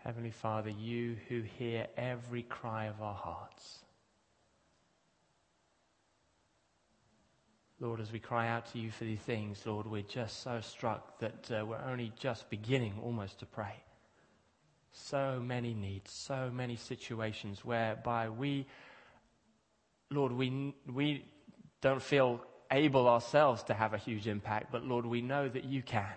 Heavenly Father, you who hear every cry of our hearts. Lord, as we cry out to you for these things, Lord, we're just so struck that we're only just beginning almost to pray. So many needs, so many situations whereby we don't feel able ourselves to have a huge impact, but Lord, we know that you can.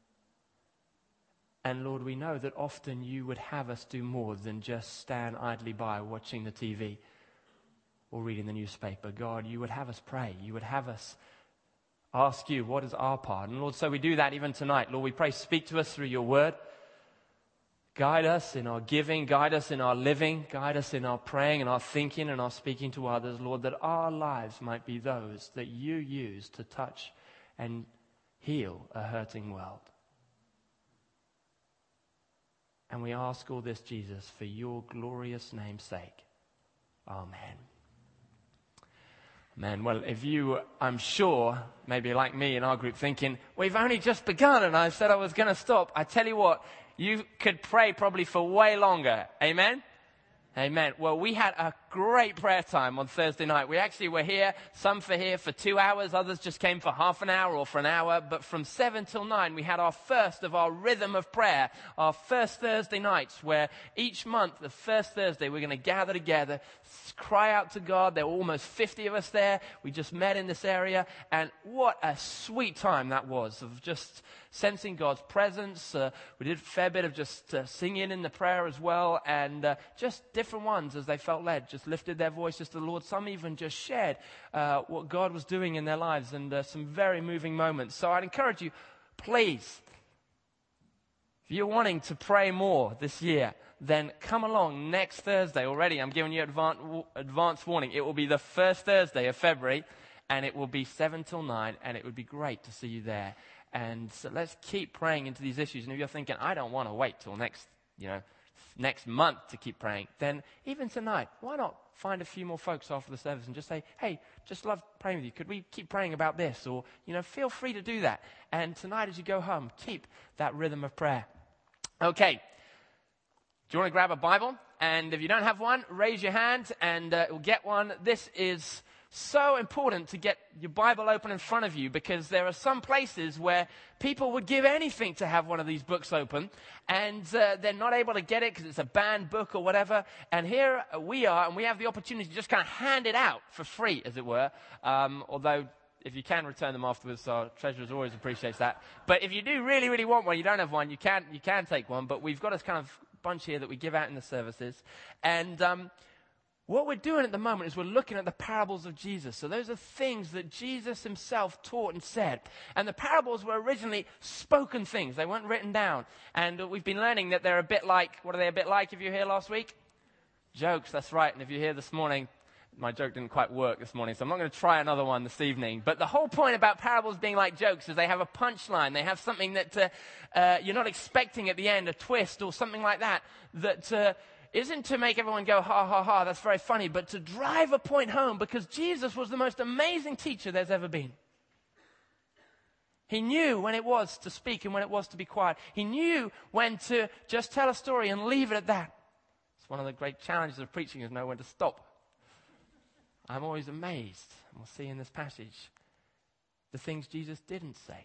And Lord, we know that often you would have us do more than just stand idly by watching the TV or reading the newspaper. God, you would have us pray. You would have us ask you, what is our part? And Lord, so we do that even tonight. Lord, we pray, speak to us through your word. Guide us in our giving, guide us in our living, guide us in our praying and our thinking and our speaking to others, Lord, that our lives might be those that you use to touch and heal a hurting world. And we ask all this, Jesus, for your glorious name's sake. Amen. Amen. Well, if you, I'm sure, maybe like me in our group thinking, we've only just begun and I said I was going to stop. I tell you what, you could pray probably for way longer. Amen? Amen. Well, we had a great prayer time on Thursday night. We actually were here, some for 2 hours, others just came for half an hour or for an hour. But from 7 till 9, we had our first of our rhythm of prayer, our first Thursday nights, where each month, the first Thursday, we're going to gather together, cry out to God. There were almost 50 of us there. We just met in this area. And what a sweet time that was of just sensing God's presence. We did a fair bit of just singing in the prayer as well. And just different ones as they felt led, just lifted their voices to the Lord. Some even just shared what God was doing in their lives and some very moving moments. So I'd encourage you, please, if you're wanting to pray more this year, then come along next Thursday already. I'm giving you advance warning. It will be the first Thursday of February, and it will be 7 till 9, and it would be great to see you there. And so let's keep praying into these issues. And if you're thinking, I don't want to wait till next month to keep praying, then even tonight, why not find a few more folks after the service and just say, hey, just love praying with you. Could we keep praying about this? Or, feel free to do that. And tonight as you go home, keep that rhythm of prayer. Okay. Do you want to grab a Bible? And if you don't have one, raise your hand and we'll get one. This is so important to get your Bible open in front of you because there are some places where people would give anything to have one of these books open and they're not able to get it because it's a banned book or whatever. And here we are and we have the opportunity to just kind of hand it out for free, as it were, although if you can return them afterwards, our treasurers always appreciates that. But if you do really, really want one, you don't have one, you can take one. But we've got a kind of bunch here that we give out in the services. And what we're doing at the moment is we're looking at the parables of Jesus. So those are things that Jesus himself taught and said. And the parables were originally spoken things. They weren't written down. And we've been learning that they're a bit like, what are they a bit like if you were here last week? Jokes, that's right. And if you're here this morning, my joke didn't quite work this morning, so I'm not going to try another one this evening. But the whole point about parables being like jokes is they have a punchline. They have something that you're not expecting at the end, a twist or something like that, that isn't to make everyone go, ha, ha, ha, that's very funny, but to drive a point home because Jesus was the most amazing teacher there's ever been. He knew when it was to speak and when it was to be quiet. He knew when to just tell a story and leave it at that. It's one of the great challenges of preaching is know when to stop. I'm always amazed, and we'll see in this passage, the things Jesus didn't say.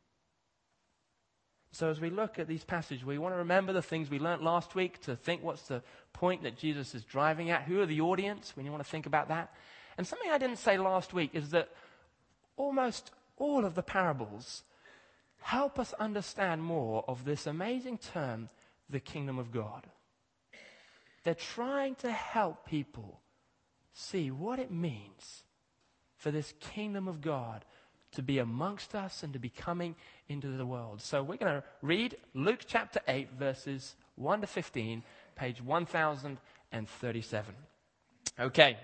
So as we look at these passages, we want to remember the things we learnt last week, to think what's the point that Jesus is driving at, who are the audience, when you want to think about that. And something I didn't say last week is that almost all of the parables help us understand more of this amazing term, the kingdom of God. They're trying to help people see what it means for this kingdom of God to be amongst us and to be coming into the world. So we're going to read Luke chapter 8, verses 1 to 15, page 1037. Okay.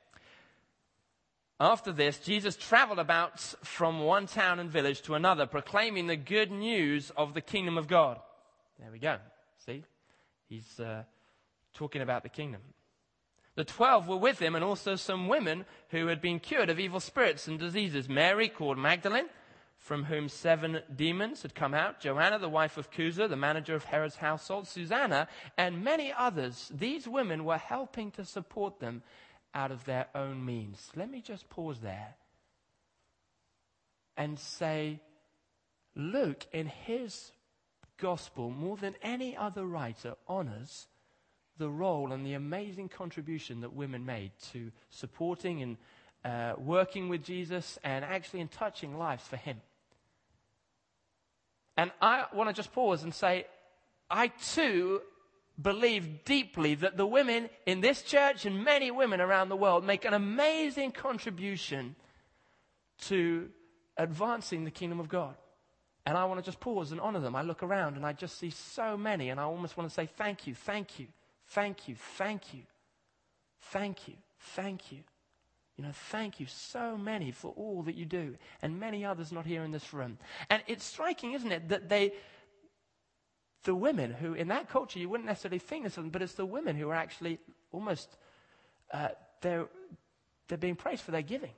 After this, Jesus traveled about from one town and village to another, proclaiming the good news of the kingdom of God. There we go. See? He's talking about the kingdom. The 12 were with him, and also some women who had been cured of evil spirits and diseases. Mary, called Magdalene, from whom 7 demons had come out, Joanna, the wife of Chuza, the manager of Herod's household, Susanna, and many others. These women were helping to support them out of their own means. Let me just pause there and say, Luke, in his gospel, more than any other writer, honors the role and the amazing contribution that women made to supporting and working with Jesus and actually in touching lives for him. And I want to just pause and say, I too believe deeply that the women in this church and many women around the world make an amazing contribution to advancing the kingdom of God. And I want to just pause and honor them. I look around and I just see so many, and I almost want to say thank you, thank you, thank you, thank you, thank you, thank you. You know, thank you so many for all that you do, and many others not here in this room. And it's striking, isn't it, that the women who, in that culture, you wouldn't necessarily think this of them, but it's the women who are actually almost, they're being praised for their giving,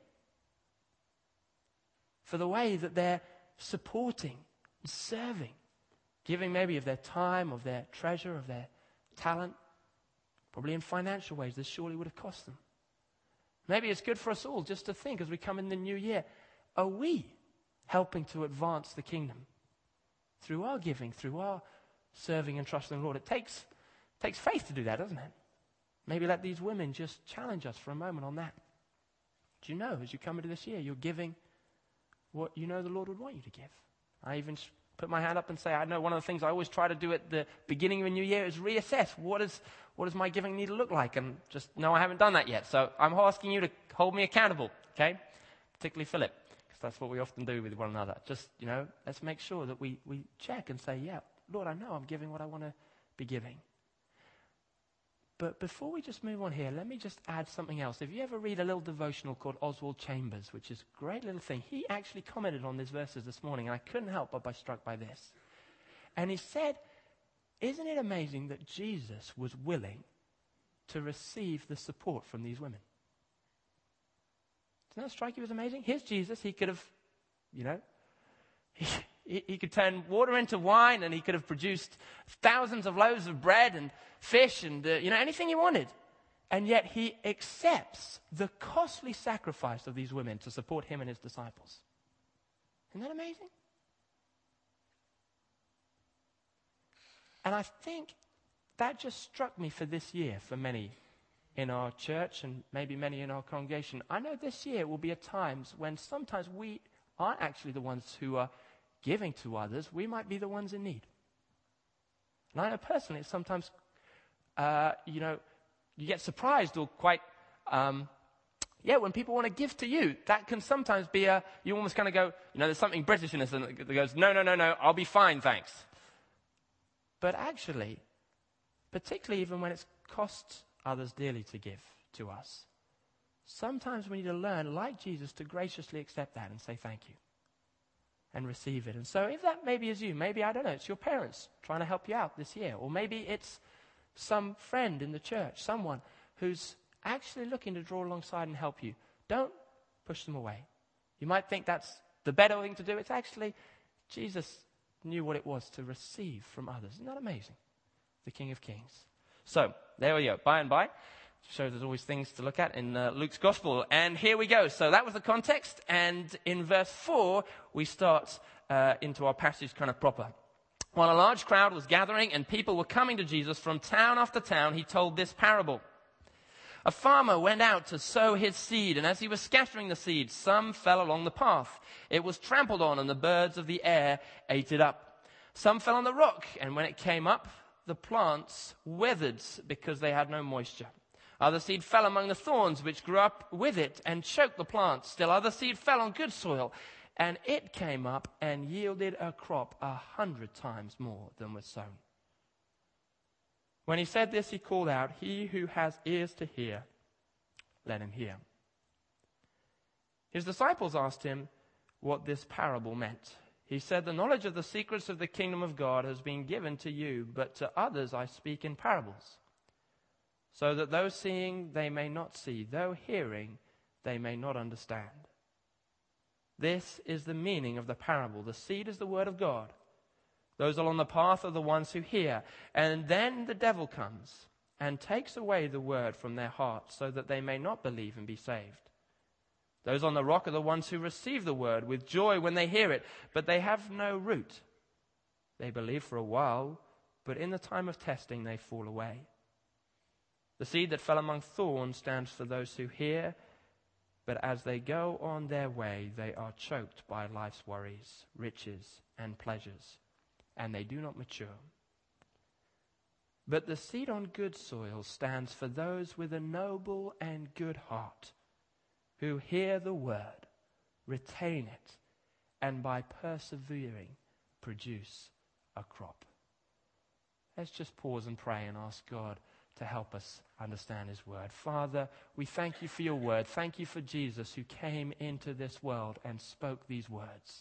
for the way that they're supporting and serving, giving maybe of their time, of their treasure, of their talent, probably in financial ways. This surely would have cost them. Maybe it's good for us all just to think as we come in the new year, are we helping to advance the kingdom through our giving, through our serving and trusting the Lord? It takes faith to do that, doesn't it? Maybe let these women just challenge us for a moment on that. Do you know, as you come into this year, you're giving what you know the Lord would want you to give? I even put my hand up and say, I know one of the things I always try to do at the beginning of a new year is reassess. What does my giving need to look like? And just, no, I haven't done that yet. So I'm asking you to hold me accountable, okay? Particularly Philip, because that's what we often do with one another. Just, you know, let's make sure that we check and say, yeah, Lord, I know I'm giving what I want to be giving. But before we just move on here, let me just add something else. If you ever read a little devotional called Oswald Chambers, which is a great little thing, he actually commented on these verses this morning, and I couldn't help but be struck by this. And he said, isn't it amazing that Jesus was willing to receive the support from these women? Doesn't that strike you as amazing? Here's Jesus. He could have, you know, he could turn water into wine, and he could have produced thousands of loaves of bread and fish and, anything he wanted. And yet he accepts the costly sacrifice of these women to support him and his disciples. Isn't that amazing? And I think that just struck me for this year, for many in our church and maybe many in our congregation. I know this year will be at times when sometimes we aren't actually the ones who are giving to others. We might be the ones in need. And I know personally, it's sometimes, you get surprised or quite, when people want to give to you, that can sometimes be you almost kind of go, there's something British in us that goes, no, I'll be fine, thanks. But actually, particularly even when it costs others dearly to give to us, sometimes we need to learn, like Jesus, to graciously accept that and say thank you and receive it. And so if that maybe is you, maybe, I don't know, it's your parents trying to help you out this year, or maybe it's some friend in the church, someone who's actually looking to draw alongside and help you. Don't push them away. You might think that's the better thing to do. It's actually, Jesus knew what it was to receive from others. Isn't that amazing? The King of Kings. So, there we go. By and by. Shows there's always things to look at in Luke's Gospel. And here we go. So that was the context. And in verse 4, we start into our passage kind of proper. While a large crowd was gathering and people were coming to Jesus from town after town, he told this parable. A farmer went out to sow his seed, and as he was scattering the seed, some fell along the path. It was trampled on, and the birds of the air ate it up. Some fell on the rock, and when it came up, the plants withered because they had no moisture. Other seed fell among the thorns, which grew up with it and choked the plants. Still other seed fell on good soil, and it came up and yielded a crop 100 times more than was sown. When he said this, he called out, "He who has ears to hear, let him hear." His disciples asked him what this parable meant. He said, "The knowledge of the secrets of the kingdom of God has been given to you, but to others I speak in parables, so that though seeing they may not see, though hearing they may not understand. This is the meaning of the parable. The seed is the word of God. Those along the path are the ones who hear. And then the devil comes and takes away the word from their hearts so that they may not believe and be saved. Those on the rock are the ones who receive the word with joy when they hear it, but they have no root. They believe for a while, but in the time of testing they fall away. The seed that fell among thorns stands for those who hear, but as they go on their way, they are choked by life's worries, riches, and pleasures, and they do not mature. But the seed on good soil stands for those with a noble and good heart, who hear the word, retain it, and by persevering produce a crop. Let's just pause and pray and ask God to help us understand his word. Father, we thank you for your word. Thank you for Jesus who came into this world and spoke these words.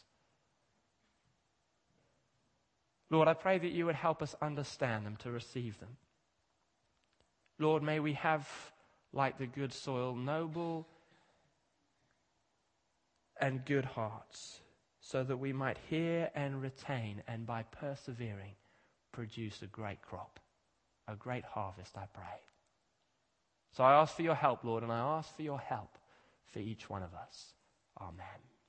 Lord, I pray that you would help us understand them, to receive them. Lord, may we have, like the good soil, noble and good hearts, so that we might hear and retain, and by persevering, produce a great crop, a great harvest, I pray. So I ask for your help, Lord, and I ask for your help for each one of us. Amen.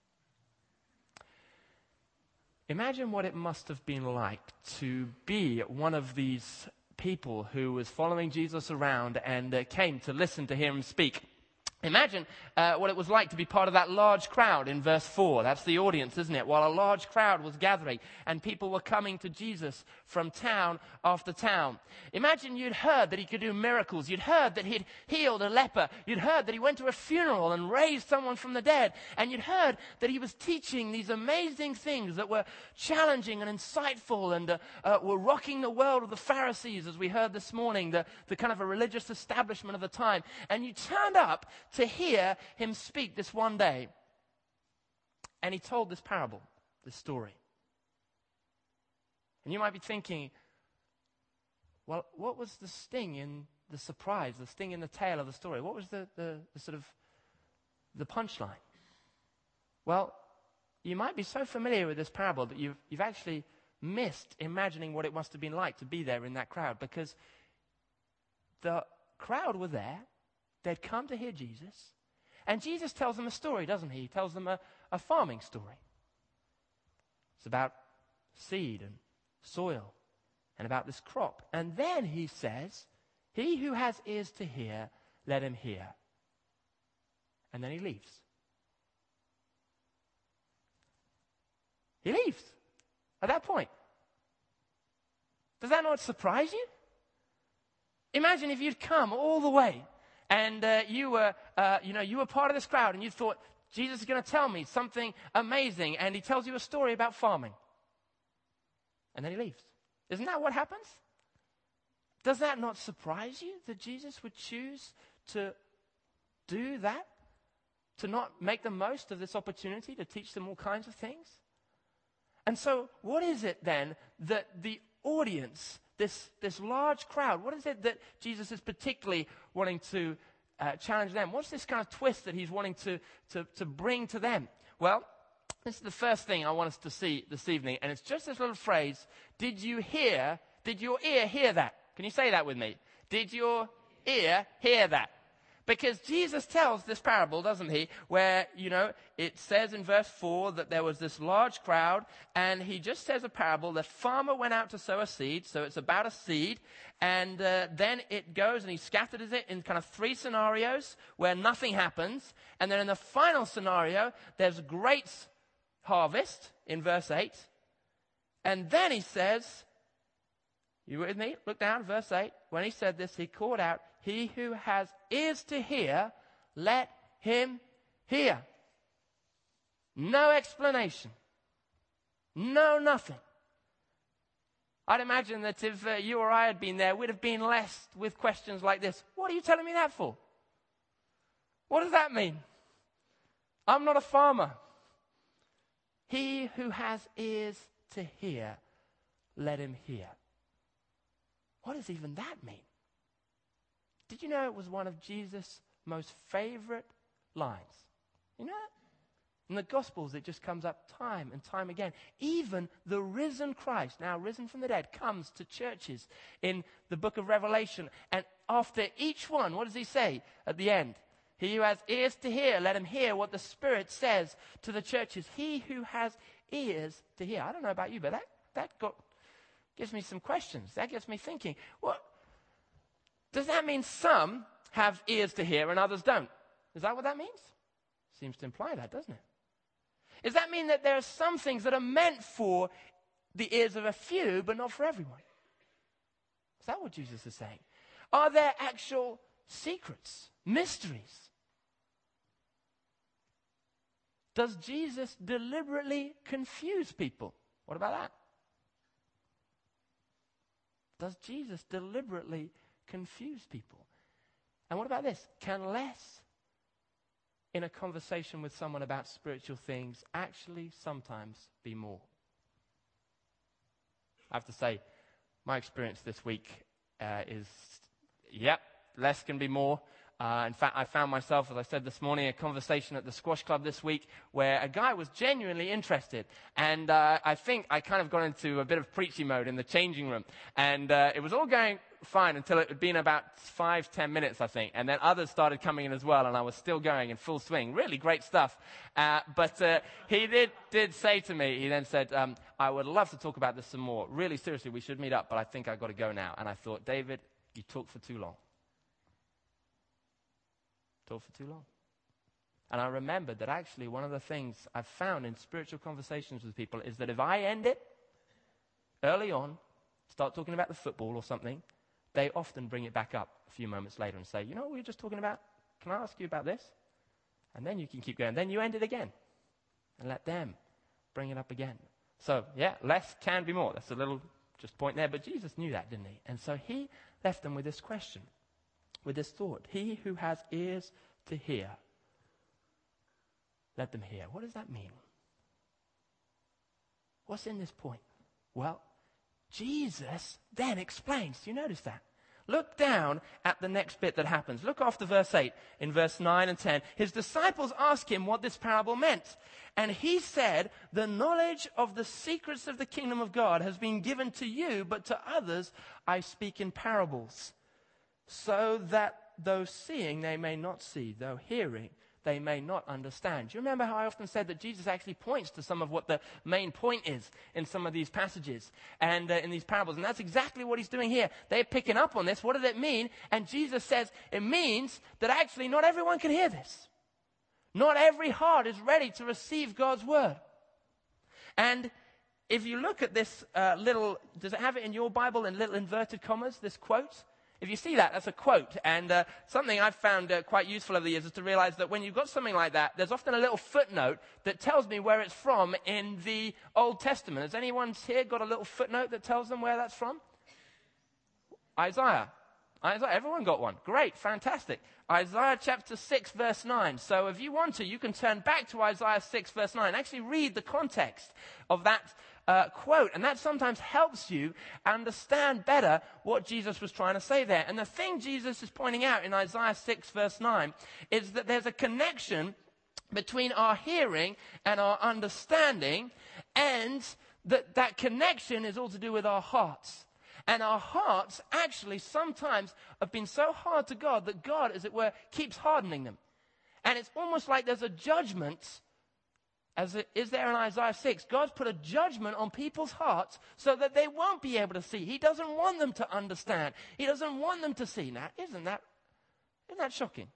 Imagine what it must have been like to be one of these people who was following Jesus around and came to listen to him speak. Imagine what it was like to be part of that large crowd in verse 4. That's the audience, isn't it? While a large crowd was gathering and people were coming to Jesus from town after town. Imagine you'd heard that he could do miracles. You'd heard that he'd healed a leper. You'd heard that he went to a funeral and raised someone from the dead. And you'd heard that he was teaching these amazing things that were challenging and insightful and were rocking the world of the Pharisees, as we heard this morning, the kind of a religious establishment of the time. And you turned up to hear him speak this one day. And he told this parable, this story. And you might be thinking, well, what was the sting in the surprise, the sting in the tail of the story? What was the sort of the punchline? Well, you might be so familiar with this parable that you've actually missed imagining what it must have been like to be there in that crowd, because the crowd were there. They'd come to hear Jesus. And Jesus tells them a story, doesn't he? He tells them a farming story. It's about seed and soil and about this crop. And then he says, he who has ears to hear, let him hear. And then he leaves. He leaves at that point. Does that not surprise you? Imagine if you'd come all the way and you were part of this crowd, and you thought, Jesus is going to tell me something amazing, and he tells you a story about farming. And then he leaves. Isn't that what happens? Does that not surprise you that Jesus would choose to do that? To not make the most of this opportunity to teach them all kinds of things? And so what is it then that the audience, this large crowd, what is it that Jesus is particularly wanting to challenge them? What's this kind of twist that he's wanting to bring to them? Well, this is the first thing I want us to see this evening, and it's just this little phrase, did your ear hear that? Can you say that with me? Did your ear hear that? Because Jesus tells this parable, doesn't he, where, it says in verse 4 that there was this large crowd, and he just says a parable. The farmer went out to sow a seed, so it's about a seed, and then it goes and he scatters it in kind of 3 scenarios where nothing happens, and then in the final scenario, there's great harvest in verse 8, and then he says, you with me? Look down, verse 8. When he said this, he called out, he who has ears to hear, let him hear. No explanation. No nothing. I'd imagine that if you or I had been there, we'd have been left with questions like this. What are you telling me that for? What does that mean? I'm not a farmer. He who has ears to hear, let him hear. What does even that mean? Did you know it was one of Jesus' most favorite lines? You know that? In the Gospels, it just comes up time and time again. Even the risen Christ, now risen from the dead, comes to churches in the book of Revelation. And after each one, what does he say at the end? He who has ears to hear, let him hear what the Spirit says to the churches. He who has ears to hear. I don't know about you, but that gives me some questions. That gets me thinking. What does that mean? Some have ears to hear and others don't. Is that what that means? Seems to imply that, doesn't it? Does that mean that there are some things that are meant for the ears of a few, but not for everyone? Is that what Jesus is saying? Are there actual secrets, mysteries? Does Jesus deliberately confuse people? What about that? Does Jesus deliberately confuse people? And what about this? Can less in a conversation with someone about spiritual things actually sometimes be more? I have to say, my experience this week is, less can be more. In fact, I found myself, as I said this morning, a conversation at the squash club this week where a guy was genuinely interested. And I think I kind of got into a bit of preachy mode in the changing room. And it was all going fine until it had been about 5-10 minutes, I think. And then others started coming in as well, and I was still going in full swing. Really great stuff. But he did say to me, he then said, I would love to talk about this some more. Really, seriously, we should meet up, but I think I've got to go now. And I thought, David, you talk for too long. Talk for too long. And I remembered that actually one of the things I've found in spiritual conversations with people is that if I end it early on, start talking about the football or something, they often bring it back up a few moments later and say, you know what we were just talking about? Can I ask you about this? And then you can keep going. Then you end it again and let them bring it up again. So, less can be more. That's a little just point there. But Jesus knew that, didn't he? And so he left them with this question, with this thought. He who has ears to hear, let them hear. What does that mean? What's in this point? Well, Jesus then explains. Do you notice that? Look down at the next bit that happens. Look after verse 8. In verse 9 and 10, his disciples asked him what this parable meant. And he said, the knowledge of the secrets of the kingdom of God has been given to you, but to others I speak in parables, so that though seeing they may not see, though hearing they may not understand. Do you remember how I often said that Jesus actually points to some of what the main point is in some of these passages and in these parables? And that's exactly what he's doing here. They're picking up on this. What does it mean? And Jesus says it means that actually not everyone can hear this. Not every heart is ready to receive God's word. And if you look at this does it have it in your Bible in little inverted commas, this quote? If you see that, that's a quote. And something I've found quite useful over the years is to realize that when you've got something like that, there's often a little footnote that tells me where it's from in the Old Testament. Has anyone here got a little footnote that tells them where that's from? Isaiah. Everyone got one. Great, fantastic. Isaiah chapter 6, verse 9. So if you want to, you can turn back to Isaiah 6, verse 9 and actually read the context of that quote. And that sometimes helps you understand better what Jesus was trying to say there. And the thing Jesus is pointing out in Isaiah 6, verse 9 is that there's a connection between our hearing and our understanding, and that connection is all to do with our hearts. And our hearts actually sometimes have been so hard to God that God, as it were, keeps hardening them. And it's almost like there's a judgment, as it is there in Isaiah 6. God's put a judgment on people's hearts so that they won't be able to see. He doesn't want them to understand. He doesn't want them to see. Now, isn't that shocking?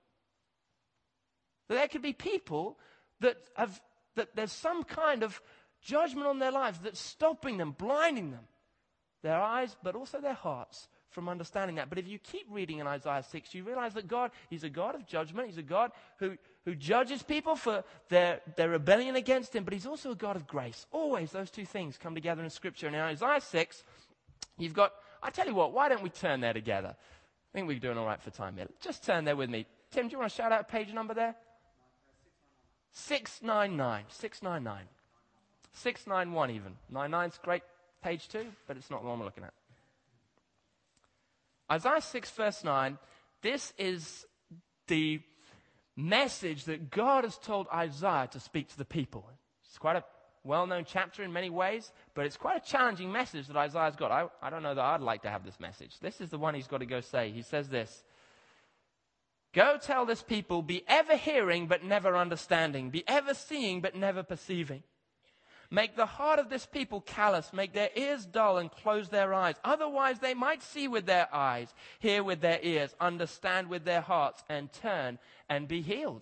That there could be people that there's some kind of judgment on their lives that's stopping them, blinding them. Their eyes, but also their hearts, from understanding that. But if you keep reading in Isaiah 6, you realize that God, he's a God of judgment. He's a God who judges people for their rebellion against him, but he's also a God of grace. Always those two things come together in Scripture. And in Isaiah 6, you've got, I tell you what, why don't we turn there together? I think we're doing all right for time here. Just turn there with me. Tim, do you want to shout out a page number there? 699. 699. 691 even. 99's great. Page 2, but it's not the one we're looking at. Isaiah 6, verse 9, this is the message that God has told Isaiah to speak to the people. It's quite a well-known chapter in many ways, but it's quite a challenging message that Isaiah's got. I don't know that I'd like to have this message. This is the one he's got to go say. He says this, "Go tell this people, be ever hearing but never understanding, be ever seeing but never perceiving. Make the heart of this people callous, make their ears dull and close their eyes. Otherwise they might see with their eyes, hear with their ears, understand with their hearts, and turn and be healed."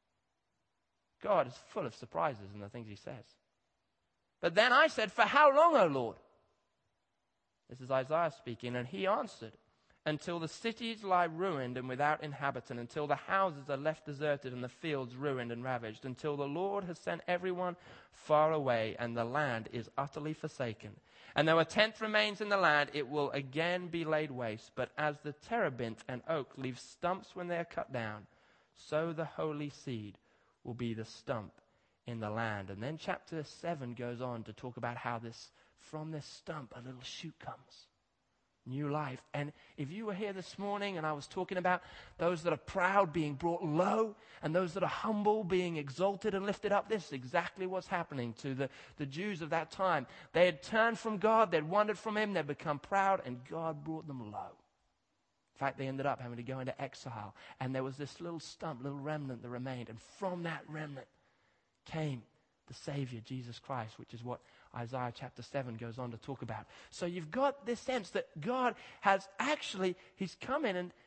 God is full of surprises in the things he says. "But then I said, for how long, O Lord?" This is Isaiah speaking, and he answered, "Until the cities lie ruined and without inhabitant, until the houses are left deserted and the fields ruined and ravaged, until the Lord has sent everyone far away and the land is utterly forsaken. And though a tenth remains in the land, it will again be laid waste. But as the terebinth and oak leave stumps when they are cut down, so the holy seed will be the stump in the land." And then chapter 7 goes on to talk about how from this stump a little shoot comes. New life. And if you were here this morning and I was talking about those that are proud being brought low and those that are humble being exalted and lifted up, this is exactly what's happening to the Jews of that time. They had turned from God, they'd wandered from him, they'd become proud, and God brought them low. In fact, they ended up having to go into exile. And there was this little stump, little remnant that remained. And from that remnant came the Savior, Jesus Christ, which is what Isaiah chapter 7 goes on to talk about. So you've got this sense that God has actually, he's come in and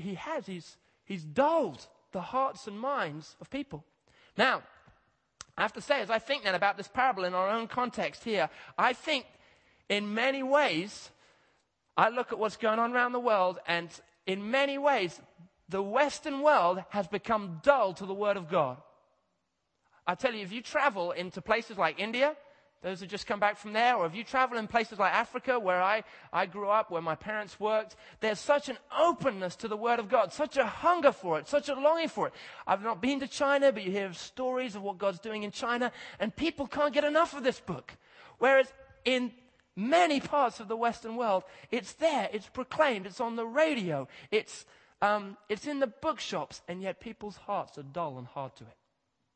he's dulled the hearts and minds of people. Now, I have to say, as I think then about this parable in our own context here, I think in many ways, I look at what's going on around the world, and in many ways, the Western world has become dull to the Word of God. I tell you, if you travel into places like India, those who just come back from there, or if you travel in places like Africa, where I grew up, where my parents worked, there's such an openness to the Word of God, such a hunger for it, such a longing for it. I've not been to China, but you hear stories of what God's doing in China, and people can't get enough of this book. Whereas in many parts of the Western world, it's there, it's proclaimed, it's on the radio, it's in the bookshops, and yet people's hearts are dull and hard to it.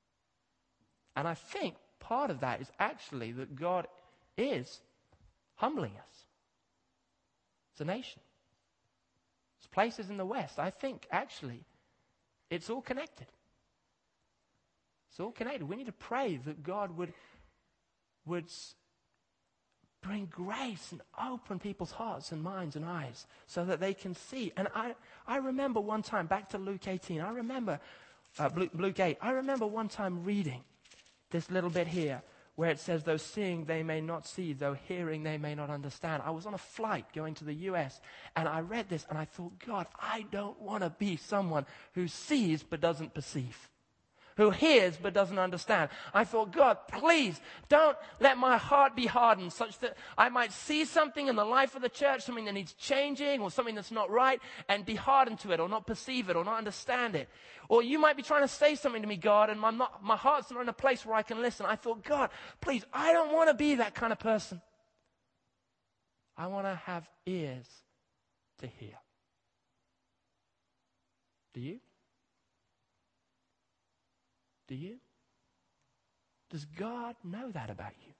And I think part of that is actually that God is humbling us. It's a nation. It's places in the West. I think actually it's all connected. It's all connected. We need to pray that God would bring grace and open people's hearts and minds and eyes so that they can see. And I remember one time, back to Luke 18, Luke 8, I remember one time reading this little bit here where it says, though seeing they may not see, though hearing they may not understand. I was on a flight going to the US and I read this and I thought, God, I don't want to be someone who sees but doesn't perceive, who hears but doesn't understand. I thought, God, please don't let my heart be hardened such that I might see something in the life of the church, something that needs changing or something that's not right, and be hardened to it or not perceive it or not understand it. Or you might be trying to say something to me, God, and my heart's not in a place where I can listen. I thought, God, please, I don't want to be that kind of person. I want to have ears to hear. Do you? Do you? Does God know that about you?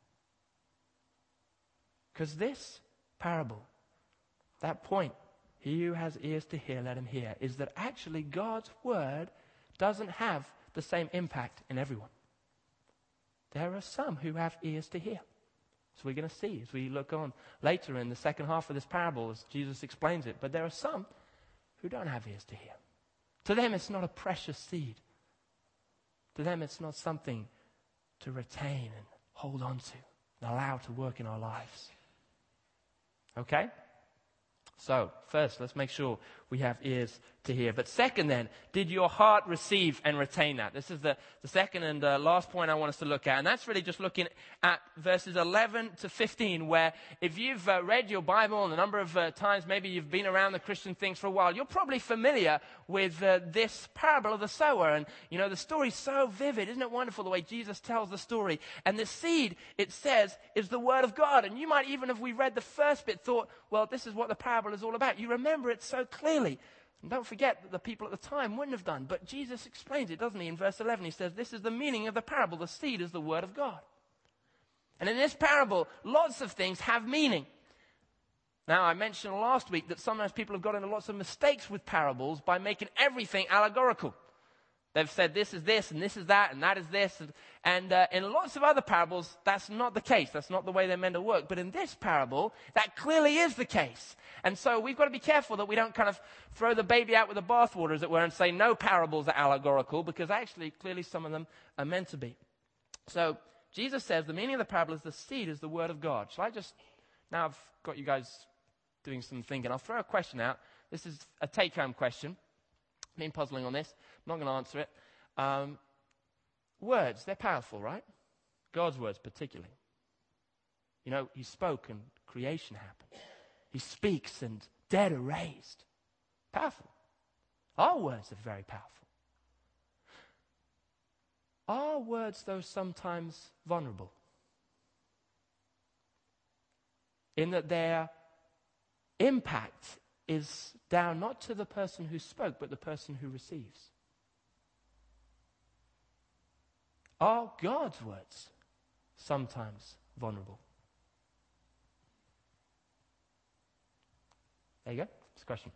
Because this parable, that point, he who has ears to hear, let him hear, is that actually God's word doesn't have the same impact in everyone. There are some who have ears to hear. So we're going to see as we look on later in the second half of this parable as Jesus explains it. But there are some who don't have ears to hear. To them it's not a precious seed. To them, it's not something to retain and hold on to and allow to work in our lives. Okay? So, first, let's make sure we have ears to hear. But second then, did your heart receive and retain that? This is the second and last point I want us to look at. And that's really just looking at verses 11 to 15, where if you've read your Bible and a number of times, maybe you've been around the Christian things for a while, you're probably familiar with this parable of the sower. And, you know, the story's so vivid. Isn't it wonderful the way Jesus tells the story? And the seed, it says, is the word of God. And you might even, if we read the first bit, thought, well, this is what the parable is all about. You remember it so clearly. And don't forget that the people at the time wouldn't have done. But Jesus explains it, doesn't he? In verse 11, he says, this is the meaning of the parable. The seed is the word of God. And in this parable, lots of things have meaning. Now, I mentioned last week that sometimes people have got into lots of mistakes with parables by making everything allegorical. They've said this is this, and this is that, and that is this. And in lots of other parables, that's not the case. That's not the way they're meant to work. But in this parable, that clearly is the case. And so we've got to be careful that we don't kind of throw the baby out with the bathwater, as it were, and say no parables are allegorical, because actually, clearly some of them are meant to be. So Jesus says the meaning of the parable is the seed is the word of God. Shall I just, now I've got you guys doing some thinking, I'll throw a question out. This is a take-home question. I've been puzzling on this. I'm not going to answer it. Words, they're powerful, right? God's words particularly. You know, he spoke and creation happened. He speaks and dead are raised. Powerful. Our words are very powerful. Are words, though, sometimes vulnerable? In that their impact is down not to the person who spoke, but the person who receives. Are God's words sometimes vulnerable? There you go. That's a question.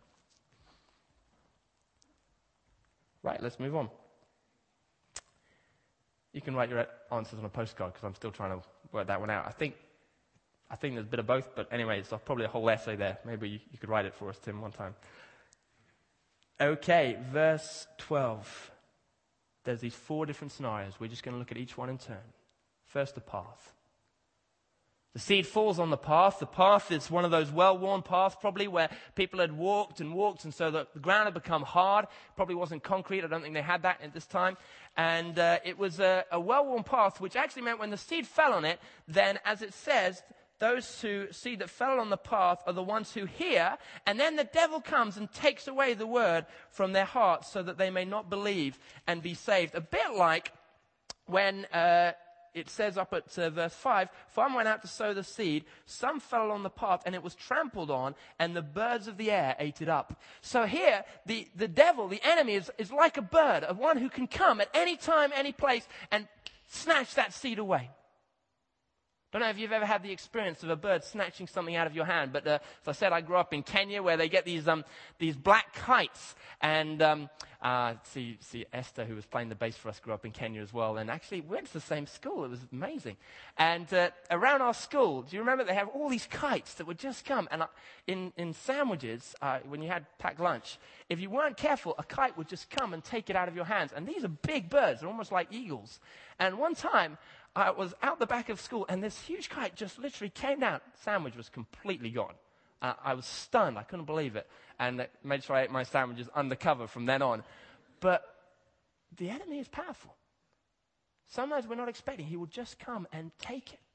Right, let's move on. You can write your answers on a postcard because I'm still trying to work that one out. I think there's a bit of both, but anyway, it's probably a whole essay there. Maybe you could write it for us, Tim, one time. Okay, verse 12. There's these 4 different scenarios. We're just going to look at each one in turn. First, the path. The seed falls on the path. The path is one of those well-worn paths, probably, where people had walked, and so the ground had become hard. Probably wasn't concrete. I don't think they had that at this time. And it was a well-worn path, which actually meant when the seed fell on it, then, as it says, those who seed that fell on the path are the ones who hear, and then the devil comes and takes away the word from their hearts so that they may not believe and be saved. A bit like when it says up at verse 5, "One went out to sow the seed, some fell on the path, and it was trampled on, and the birds of the air ate it up." So here, the devil, the enemy, is like a bird, of one who can come at any time, any place, and snatch that seed away. I don't know if you've ever had the experience of a bird snatching something out of your hand, but as I said, I grew up in Kenya where they get these black kites. And see Esther, who was playing the bass for us, grew up in Kenya as well. And actually, we went to the same school. It was amazing. And around our school, do you remember they have all these kites that would just come? And in sandwiches, when you had packed lunch, if you weren't careful, a kite would just come and take it out of your hands. And these are big birds. They're almost like eagles. And one time, I was out the back of school, and this huge kite just literally came down. Sandwich was completely gone. I was stunned. I couldn't believe it. And made sure I ate my sandwiches undercover from then on. But the enemy is powerful. Sometimes we're not expecting. He will just come and take it.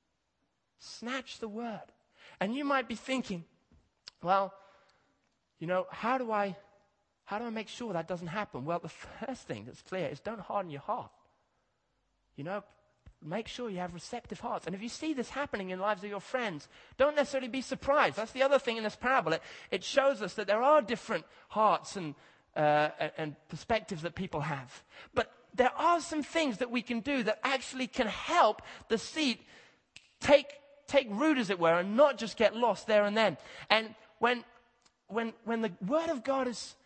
Snatch the word. And you might be thinking, well, you know, how do I make sure that doesn't happen? Well, the first thing that's clear is don't harden your heart. You know, make sure you have receptive hearts. And if you see this happening in the lives of your friends, don't necessarily be surprised. That's the other thing in this parable. It shows us that there are different hearts and perspectives that people have. But there are some things that we can do that actually can help the seed take root, as it were, and not just get lost there and then. And when the word of God is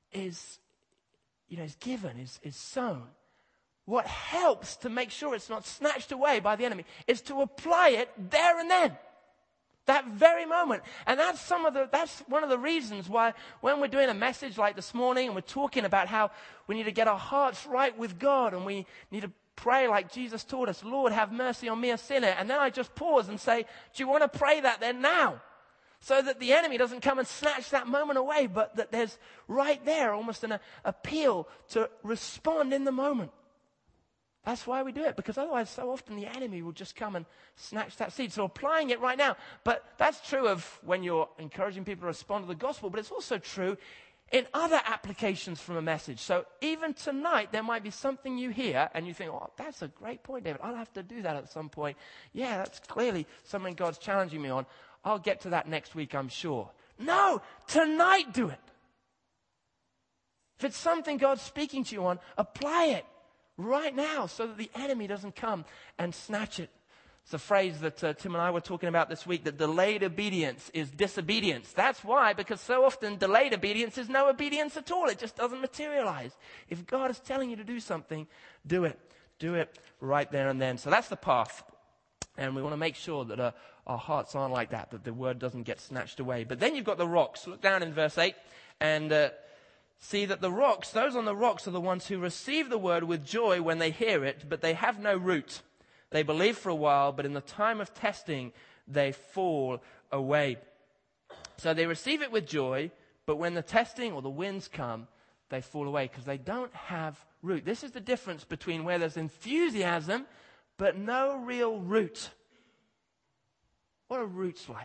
given, is sown, what helps to make sure it's not snatched away by the enemy is to apply it there and then. That very moment. And that's one of the reasons why when we're doing a message like this morning and we're talking about how we need to get our hearts right with God and we need to pray like Jesus taught us, "Lord, have mercy on me, a sinner." And then I just pause and say, do you want to pray that then now? So that the enemy doesn't come and snatch that moment away, but that there's right there almost an appeal to respond in the moment. That's why we do it, because otherwise so often the enemy will just come and snatch that seed. So applying it right now. But that's true of when you're encouraging people to respond to the gospel, but it's also true in other applications from a message. So even tonight, there might be something you hear and you think, "Oh, that's a great point, David. I'll have to do that at some point. Yeah, that's clearly something God's challenging me on. I'll get to that next week, I'm sure." No, tonight do it. If it's something God's speaking to you on, apply it right now so that the enemy doesn't come and snatch it. It's a phrase that Tim and I were talking about this week, that delayed obedience is disobedience. That's why, because so often delayed obedience is no obedience at all. It just doesn't materialize. If God is telling you to do something, do it. Do it right there and then. So that's the path. And we want to make sure that our hearts aren't like that the word doesn't get snatched away. But then you've got the rocks. Look down in verse 8 and see that the rocks, those on the rocks are the ones who receive the word with joy when they hear it, but they have no root. They believe for a while, but in the time of testing, they fall away. So they receive it with joy, but when the testing or the winds come, they fall away because they don't have root. This is the difference between where there's enthusiasm, but no real root. What are roots like?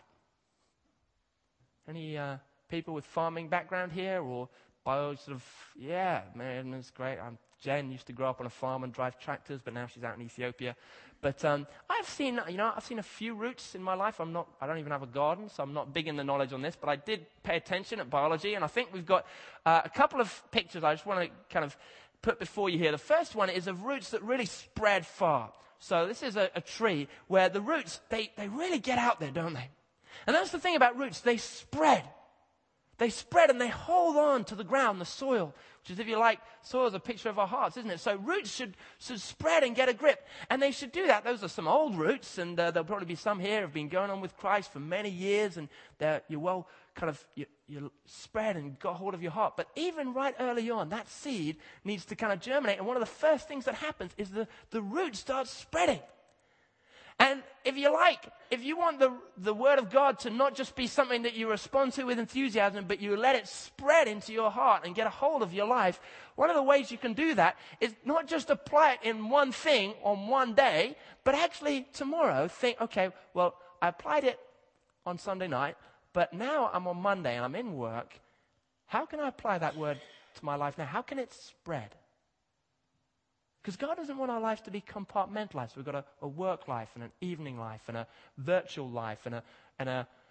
Any people with farming background here, or bio sort of, yeah, man, that's great. Jen used to grow up on a farm and drive tractors, but now she's out in Ethiopia. But I've seen a few roots in my life. I don't even have a garden, so I'm not big in the knowledge on this, but I did pay attention at biology, and I think we've got a couple of pictures I just want to kind of put before you here. The first one is of roots that really spread far. So this is a tree where the roots, they really get out there, don't they? And that's the thing about roots. They spread. They spread and they hold on to the ground, the soil, which is, if you like, soil is a picture of our hearts, isn't it? So roots should spread and get a grip. And they should do that. Those are some old roots, and there'll probably be some here who have been going on with Christ for many years, and you're well kind of, you're spread and got hold of your heart. But even right early on, that seed needs to kind of germinate. And one of the first things that happens is the root starts spreading. And if you want the word of God to not just be something that you respond to with enthusiasm, but you let it spread into your heart and get a hold of your life, one of the ways you can do that is not just apply it in one thing on one day, but actually tomorrow think, okay, well, I applied it on Sunday night, but now I'm on Monday and I'm in work. How can I apply that word to my life now? How can it spread? Because God doesn't want our life to be compartmentalized. We've got a work life and an evening life and a virtual life and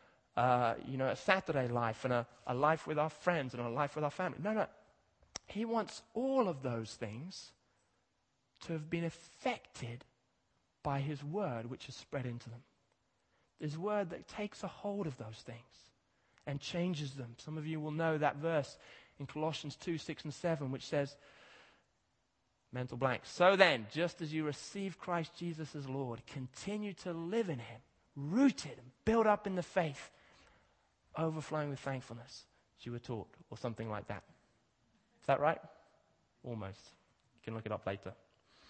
a Saturday life and a life with our friends and a life with our family. No. He wants all of those things to have been affected by His word, which has spread into them. His word that takes a hold of those things and changes them. Some of you will know that verse in Colossians 2, 6 and 7, which says, mental blank. So then, just as you receive Christ Jesus as Lord, continue to live in Him, rooted and built up in the faith, overflowing with thankfulness, as you were taught, or something like that. Is that right? Almost. You can look it up later.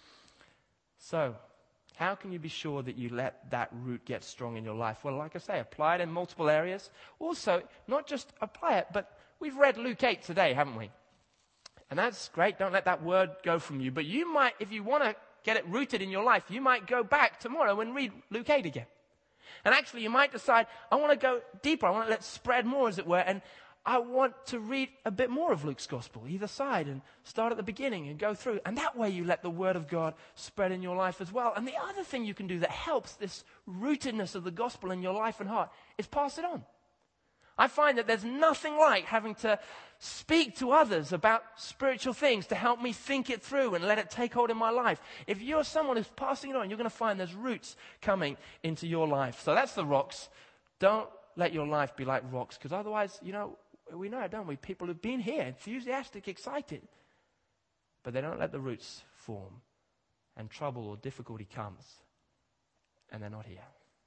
So, how can you be sure that you let that root get strong in your life? Well, like I say, apply it in multiple areas. Also, not just apply it, but we've read Luke 8 today, haven't we? And that's great. Don't let that word go from you. But you might, if you want to get it rooted in your life, you might go back tomorrow and read Luke 8 again. And actually, you might decide, I want to go deeper. I want to let it spread more, as it were. And I want to read a bit more of Luke's gospel, either side, and start at the beginning and go through. And that way you let the word of God spread in your life as well. And the other thing you can do that helps this rootedness of the gospel in your life and heart is pass it on. I find that there's nothing like having to speak to others about spiritual things to help me think it through and let it take hold in my life. If you're someone who's passing it on, you're going to find there's roots coming into your life. So that's the rocks. Don't let your life be like rocks, because otherwise, we know it, don't we? People who've been here, enthusiastic, excited, but they don't let the roots form, and trouble or difficulty comes, and they're not here.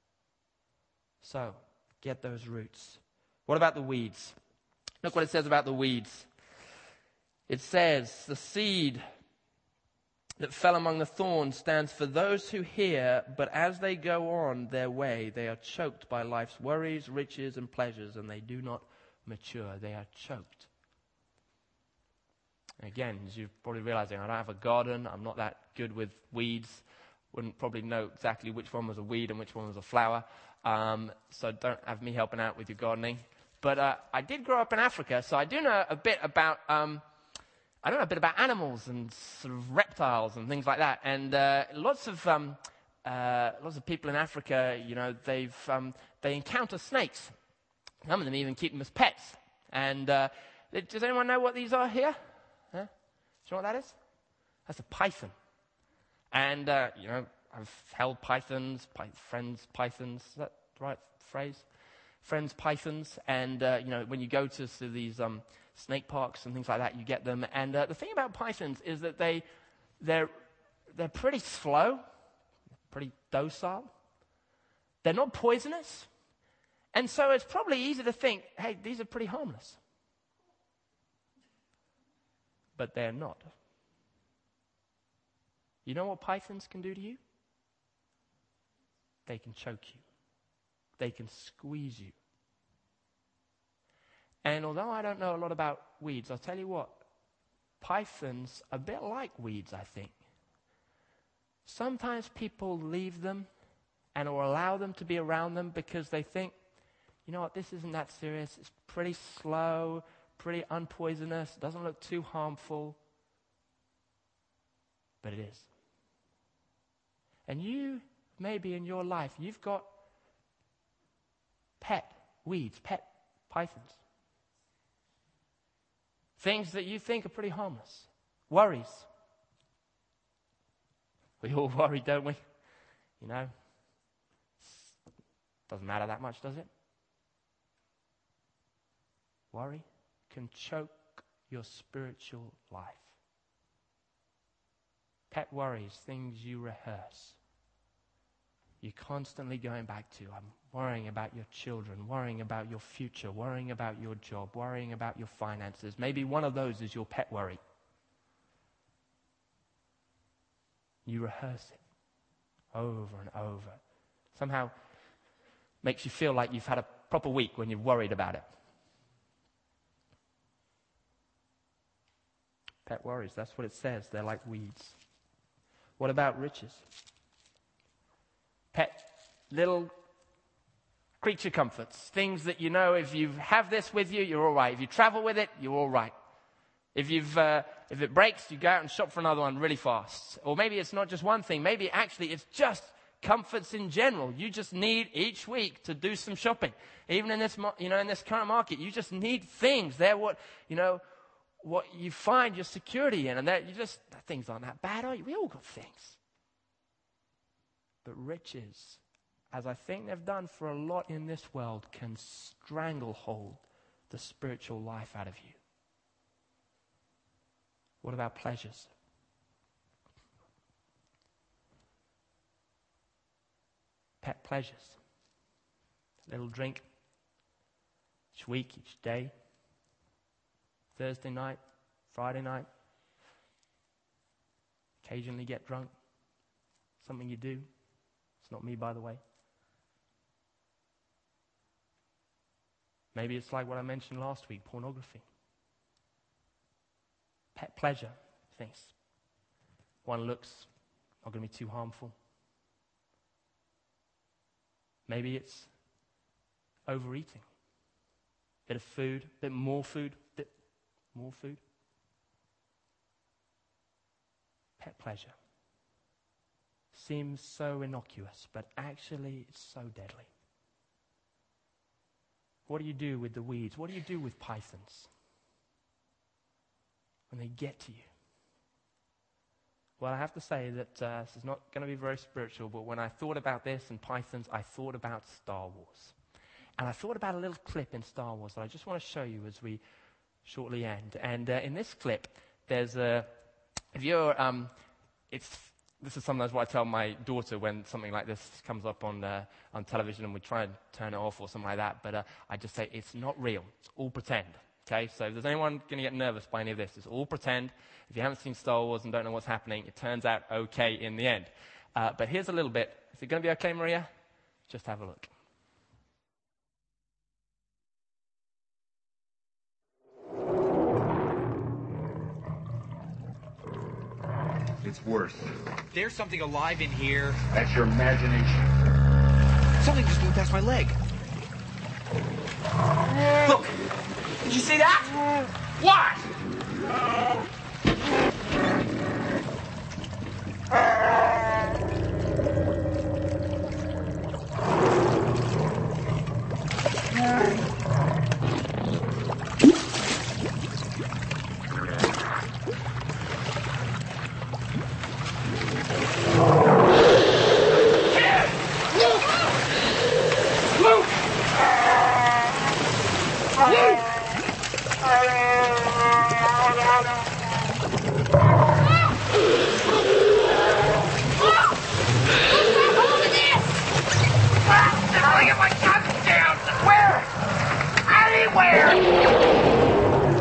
So, get those roots. What about the weeds? Look what it says about the weeds. It says, the seed that fell among the thorns stands for those who hear, but as they go on their way, they are choked by life's worries, riches, and pleasures, and they do not mature. They are choked. Again, as you're probably realizing, I don't have a garden. I'm not that good with weeds. Wouldn't probably know exactly which one was a weed and which one was a flower. So don't have me helping out with your gardening. But I did grow up in Africa, so I do know a bit about animals and sort of reptiles and things like that. And lots of people in Africa, they encounter snakes. Some of them even keep them as pets. And does anyone know what these are here? Huh? Do you know what that is? That's a python. And, I've held pythons, friends pythons. Is that the right phrase? Friends pythons. And, when you go to these snake parks and things like that, you get them. And the thing about pythons is that they're pretty slow, pretty docile. They're not poisonous. And so it's probably easy to think, hey, these are pretty harmless. But they're not. You know what pythons can do to you? They can choke you. They can squeeze you. And although I don't know a lot about weeds, I'll tell you what, pythons are a bit like weeds, I think. Sometimes people leave them and or allow them to be around them because they think, you know what, this isn't that serious. It's pretty slow, pretty unpoisonous, doesn't look too harmful. But it is. And you, maybe in your life, you've got pet weeds, pet pythons. Things that you think are pretty harmless. Worries. We all worry, don't we? Doesn't matter that much, does it? Worry can choke your spiritual life. Pet worries, things you rehearse. You're constantly going back to, I'm worrying about your children, worrying about your future, worrying about your job, worrying about your finances. Maybe one of those is your pet worry. You rehearse it over and over. Somehow makes you feel like you've had a proper week when you've worried about it. Pet worries, that's what it says. They're like weeds. What about riches? Pet little creature comforts. Things that if you have this with you, you're all right. If you travel with it, you're all right. If it breaks, you go out and shop for another one really fast. Or maybe it's not just one thing. Maybe actually it's just comforts in general. You just need each week to do some shopping. Even in this, in this current market, you just need things. They're what you find your security in. And things aren't that bad, are you? We all got things. But riches, as I think they've done for a lot in this world, can stranglehold the spiritual life out of you. What about pleasures? Pet pleasures. A little drink each week, each day. Thursday night, Friday night. Occasionally get drunk. Something you do. It's not me, by the way. Maybe it's like what I mentioned last week, pornography. Pet pleasure things. One looks not going to be too harmful. Maybe it's overeating. Bit of food, bit more food. Pet pleasure. Seems so innocuous, but actually it's so deadly. What do you do with the weeds? What do you do with pythons when they get to you? Well, I have to say that this is not going to be very spiritual, but when I thought about this and pythons, I thought about Star Wars. And I thought about a little clip in Star Wars that I just want to show you as we shortly end. And in this clip, there's this is sometimes what I tell my daughter when something like this comes up on television and we try and turn it off or something like that. But I just say, it's not real. It's all pretend. Okay? So if there's anyone going to get nervous by any of this, it's all pretend. If you haven't seen Star Wars and don't know what's happening, it turns out okay in the end. But here's a little bit. Is it going to be okay, Maria? Just have a look. It's worse. There's something alive in here. That's your imagination. Something just moved past my leg. Look! Did you see that? What? Get my guns down! Where? Anywhere!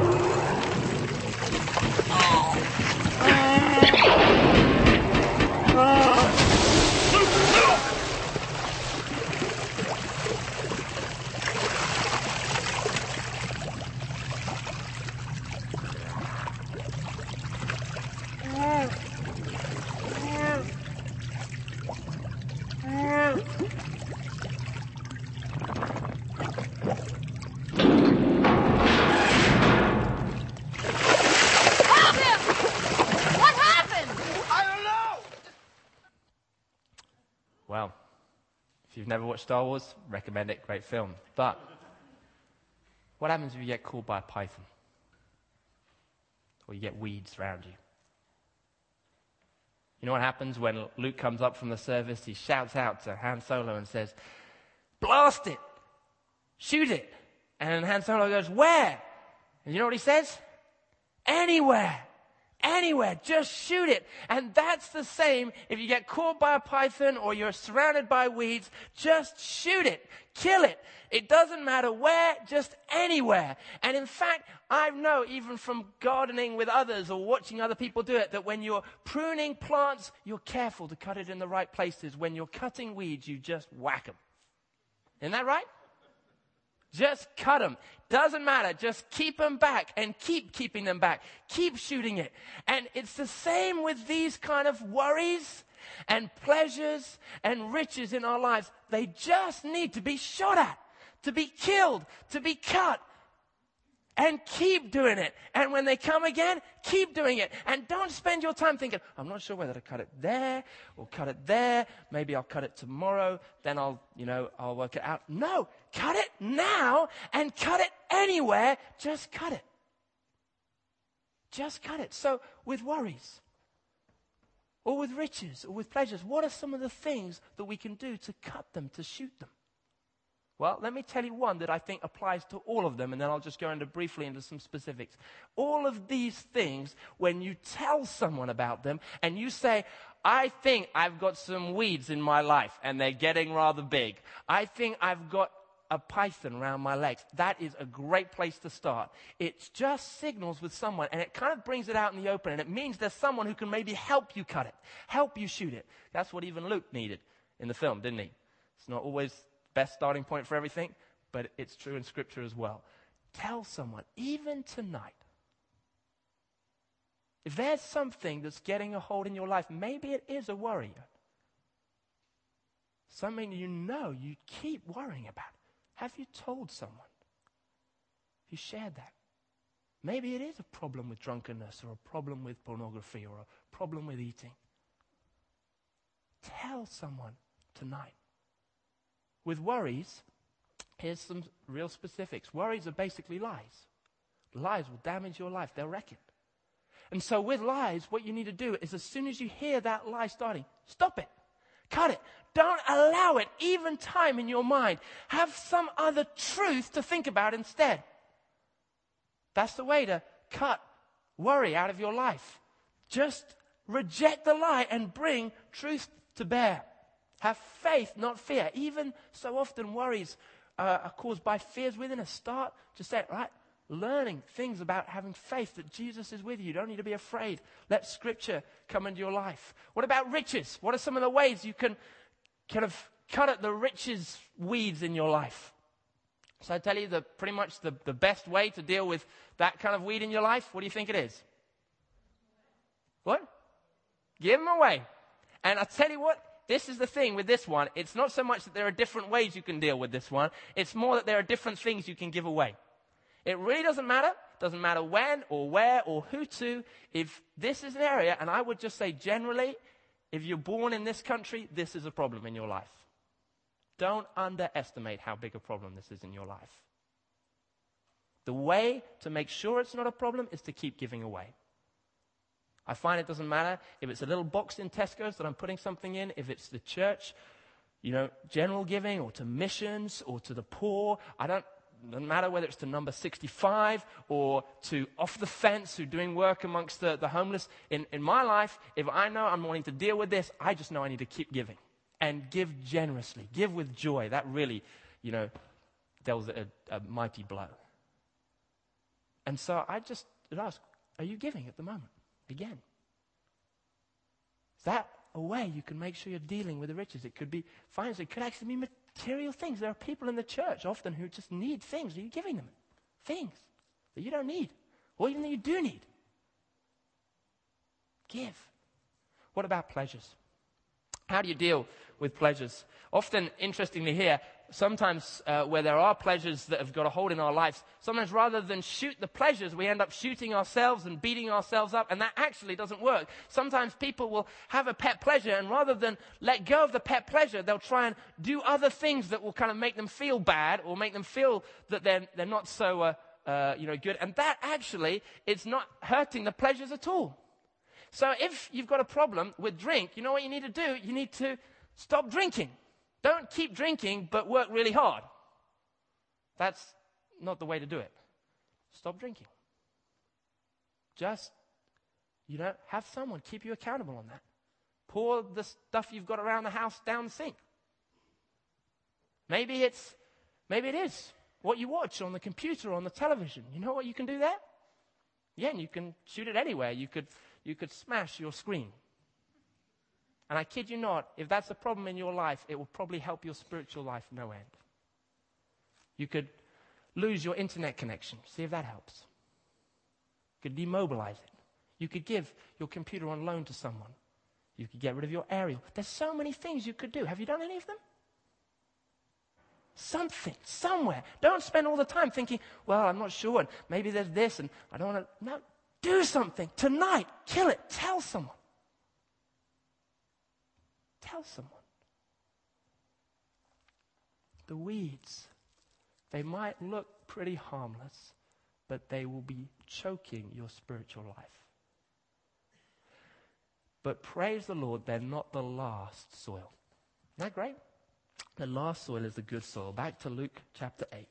Help him! What happened? I don't know! Well, if you've never watched Star Wars, recommend it. Great film. But what happens if you get caught by a python? Or you get weeds around you? You know what happens when Luke comes up from the service? He shouts out to Han Solo and says, "Blast it! Shoot it!" And Han Solo goes, "Where?" And you know what he says? "Anywhere. Anywhere. Just shoot it." And that's the same if you get caught by a python or you're surrounded by weeds. Just shoot it. Kill it. It doesn't matter where, just anywhere. And in fact, I know even from gardening with others or watching other people do it, that when you're pruning plants, you're careful to cut it in the right places. When you're cutting weeds, you just whack them. Isn't that right? Just cut them. Doesn't matter. Just keep them back and keep keeping them back. Keep shooting it. And it's the same with these kind of worries and pleasures and riches in our lives. They just need to be shot at, to be killed, to be cut. And keep doing it. And when they come again, keep doing it. And don't spend your time thinking, "I'm not sure whether to cut it there or cut it there. Maybe I'll cut it tomorrow. Then I'll work it out." No, cut it now and cut it anywhere. Just cut it. Just cut it. So with worries or with riches or with pleasures, what are some of the things that we can do to cut them, to shoot them? Well, let me tell you one that I think applies to all of them, and then I'll just go briefly into some specifics. All of these things, when you tell someone about them and you say, "I think I've got some weeds in my life and they're getting rather big. I think I've got a python around my legs," that is a great place to start. It just signals with someone, and it kind of brings it out in the open, and it means there's someone who can maybe help you cut it, help you shoot it. That's what even Luke needed in the film, didn't he? It's not always best starting point for everything, but it's true in Scripture as well. Tell someone, even tonight, if there's something that's getting a hold in your life, maybe it is a worry. Something you keep worrying about. Have you told someone? Have you shared that? Maybe it is a problem with drunkenness or a problem with pornography or a problem with eating. Tell someone tonight. With worries, here's some real specifics. Worries are basically lies. Lies will damage your life. They'll wreck it. And so with lies, what you need to do is as soon as you hear that lie starting, stop it. Cut it. Don't allow it even time in your mind. Have some other truth to think about instead. That's the way to cut worry out of your life. Just reject the lie and bring truth to bear. Have faith, not fear. Even so often worries are caused by fears within us. Start to say, right, learning things about having faith that Jesus is with you. You don't need to be afraid. Let Scripture come into your life. What about riches? What are some of the ways you can kind of cut at the riches weeds in your life? So I tell you pretty much the best way to deal with that kind of weed in your life, what do you think it is? What? Give them away. And I tell you what, this is the thing with this one. It's not so much that there are different ways you can deal with this one. It's more that there are different things you can give away. It really doesn't matter. It doesn't matter when or where or who to. If this is an area, and I would just say generally, if you're born in this country, this is a problem in your life. Don't underestimate how big a problem this is in your life. The way to make sure it's not a problem is to keep giving away. I find it doesn't matter if it's a little box in Tesco's that I'm putting something in, if it's the church, general giving or to missions or to the poor. doesn't matter whether it's to number 65 or to off the fence who doing work amongst the homeless. In my life, if I know I'm wanting to deal with this, I just know I need to keep giving. And give generously. Give with joy. That really, deals a mighty blow. And so I just ask, are you giving at the moment? Again. Is that a way you can make sure you're dealing with the riches? It could be finance. It could actually be material things. There are people in the church often who just need things. Are you giving them things that you don't need? Or even that you do need? Give. What about pleasures? How do you deal with pleasures? Often, interestingly here, sometimes where there are pleasures that have got a hold in our lives, sometimes rather than shoot the pleasures, we end up shooting ourselves and beating ourselves up, and that actually doesn't work. Sometimes people will have a pet pleasure, and rather than let go of the pet pleasure, they'll try and do other things that will kind of make them feel bad or make them feel that they're not so good. And that actually is not hurting the pleasures at all. So if you've got a problem with drink, you know what you need to do? You need to stop drinking. Don't keep drinking, but work really hard. That's not the way to do it. Stop drinking. Just, have someone keep you accountable on that. Pour the stuff you've got around the house down the sink. Maybe it is what you watch on the computer or on the television. You know what you can do there? Yeah, and you can shoot it anywhere. You could smash your screen. And I kid you not, if that's a problem in your life, it will probably help your spiritual life no end. You could lose your internet connection. See if that helps. You could demobilize it. You could give your computer on loan to someone. You could get rid of your aerial. There's so many things you could do. Have you done any of them? Something, somewhere. Don't spend all the time thinking, well, I'm not sure, and maybe there's this, and I don't want to. No, do something. Tonight, kill it. Tell someone. Tell someone. The weeds, they might look pretty harmless, but they will be choking your spiritual life. But praise the Lord, they're not the last soil. Isn't that great? The last soil is the good soil. Back to Luke chapter 8. It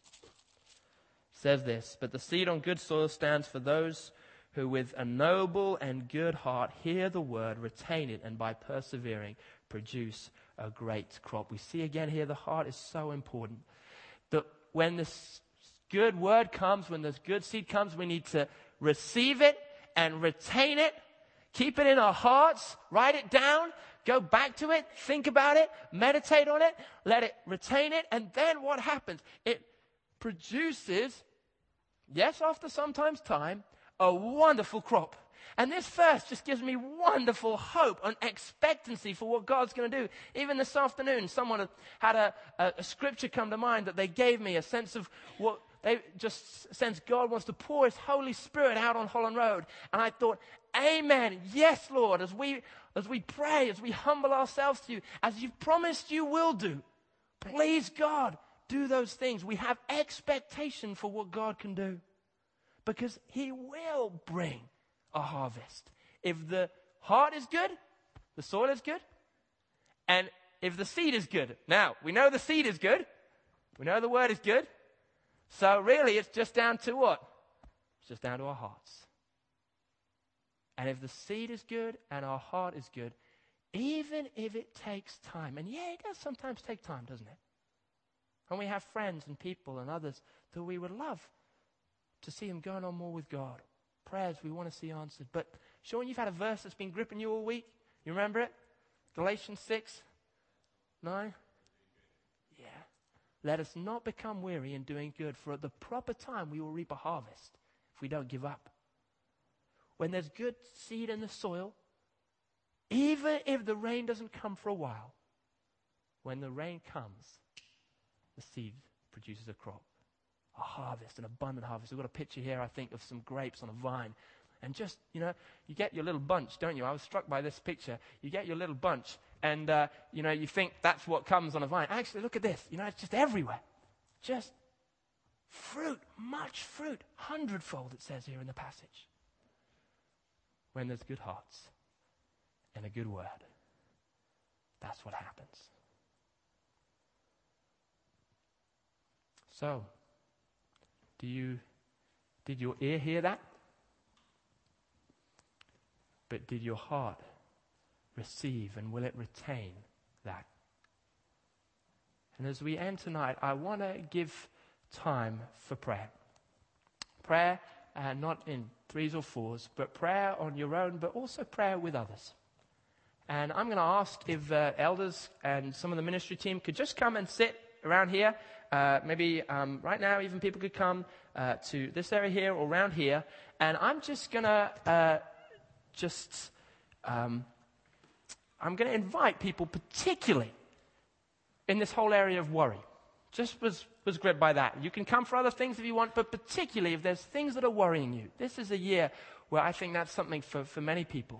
says this, but the seed on good soil stands for those who with a noble and good heart hear the word, retain it, and by persevering produce a great crop. We see again here the heart is so important. That when this good word comes, when this good seed comes, we need to receive it and retain it. Keep it in our hearts. Write it down. Go back to it. Think about it. Meditate on it. Let it retain it. And then what happens? It produces, yes, after sometimes time, a wonderful crop. And this verse just gives me wonderful hope and expectancy for what God's going to do. Even this afternoon, someone had a scripture come to mind that they gave me, a sense of what they just sense God wants to pour His Holy Spirit out on Holland Road. And I thought, amen, yes, Lord, as we pray, as we humble ourselves to you, as you've promised you will do, please, God, do those things. We have expectation for what God can do. Because He will bring a harvest. If the heart is good, the soil is good, and if the seed is good. Now, we know the seed is good. We know the word is good. So really, it's just down to what? It's just down to our hearts. And if the seed is good and our heart is good, even if it takes time, and yeah, it does sometimes take time, doesn't it? And we have friends and people and others that we would love to see them going on more with God. Prayers we want to see answered. But Sean, you've had a verse that's been gripping you all week. You remember it? Galatians 6:9. Yeah. Let us not become weary in doing good, for at the proper time we will reap a harvest if we don't give up. When there's good seed in the soil, even if the rain doesn't come for a while, when the rain comes, the seed produces a crop. A harvest, an abundant harvest. We've got a picture here, I think, of some grapes on a vine. And just, you get your little bunch, don't you? I was struck by this picture. You get your little bunch, and, you think that's what comes on a vine. Actually, look at this. It's just everywhere. Just fruit, much fruit, 100-fold, it says here in the passage. When there's good hearts and a good word, that's what happens. So, Did your ear hear that? But did your heart receive, and will it retain that? And as we end tonight, I want to give time for prayer. Prayer, not in threes or fours, but prayer on your own, but also prayer with others. And I'm going to ask if elders and some of the ministry team could just come and sit around here. Maybe right now even people could come to this area here or around here. And I'm just going to I'm going to invite people, particularly in this whole area of worry. Just was gripped by that. You can come for other things if you want, but particularly if there's things that are worrying you. This is a year where I think that's something for many people.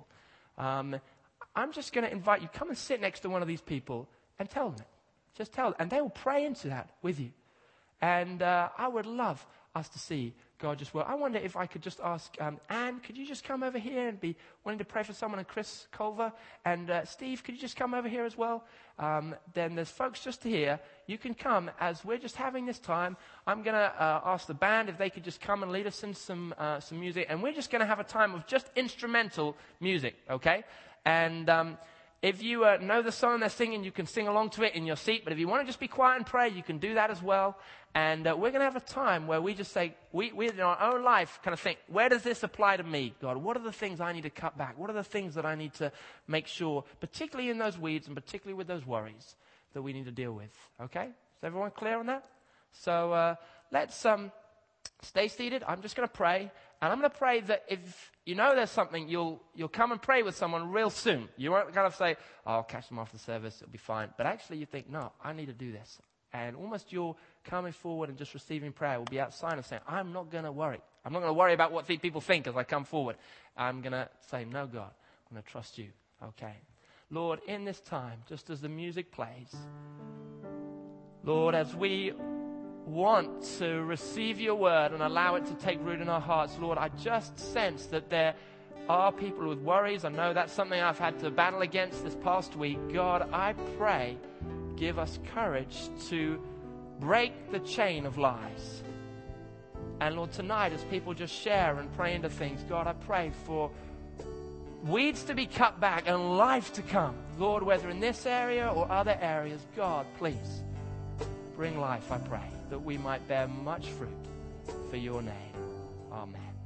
I'm just going to invite you, come and sit next to one of these people and tell them it. Just tell them. And they will pray into that with you. And I would love us to see God just work. I wonder if I could just ask Anne, could you just come over here and be wanting to pray for someone, and Chris Culver, and Steve, could you just come over here as well? Then there's folks just here. You can come as we're just having this time. I'm going to ask the band if they could just come and lead us in some music, and we're just going to have a time of just instrumental music, okay? And if you know the song they're singing, you can sing along to it in your seat. But if you want to just be quiet and pray, you can do that as well. And we're going to have a time where we just say, we in our own life kind of think, where does this apply to me, God? What are the things I need to cut back? What are the things that I need to make sure, particularly in those weeds and particularly with those worries, that we need to deal with? Okay? Is everyone clear on that? So let's stay seated. I'm just going to pray. And I'm going to pray that if you know there's something, you'll come and pray with someone real soon. You won't kind of say, oh, I'll catch them after the service, it'll be fine. But actually you think, no, I need to do this. And almost your coming forward and just receiving prayer will be outside and saying, I'm not going to worry. I'm not going to worry about what people think as I come forward. I'm going to say, no, God, I'm going to trust you. Okay. Lord, in this time, just as the music plays, Lord, as we want to receive your word and allow it to take root in our hearts, Lord, I just sense that there are people with worries. I know that's something I've had to battle against this past week. God, I pray, give us courage to break the chain of lies. And Lord, tonight as people just share and pray into things, God, I pray for weeds to be cut back and life to come. Lord, whether in this area or other areas, God, please bring life, I pray, that we might bear much fruit for your name. Amen.